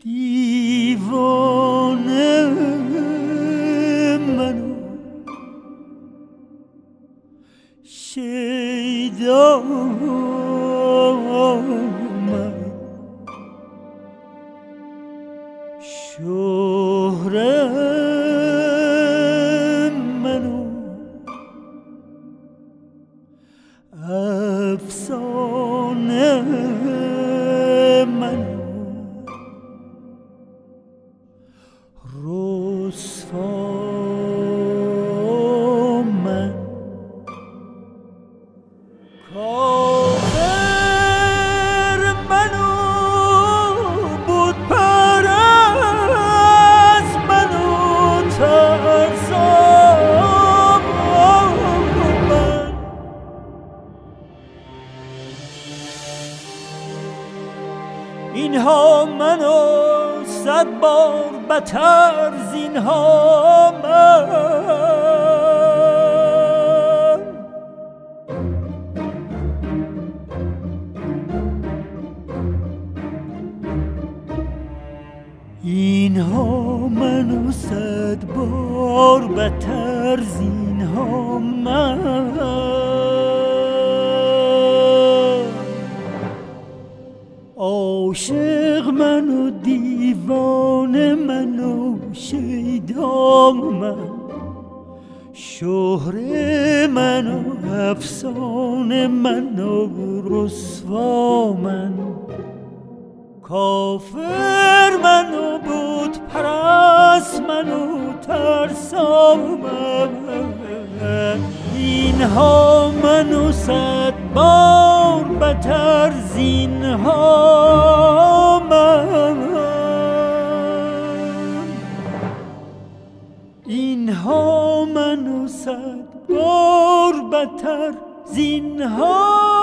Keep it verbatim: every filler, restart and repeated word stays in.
دیوانه منو شیدا من شهره منو افسانه منو رسوا من کافر منو بود پرست منو ترسام من اینها منو صد بار بتر زینها من اینها منو صد بار بتر زینها من عاشق منو دیوانه منو شیدا من شهره منو افسانه منو رسوا من کافر منو بود پرست منو ترسا من اینها منو صد بار بتر زینها من اینها منو صد بار بتر زینها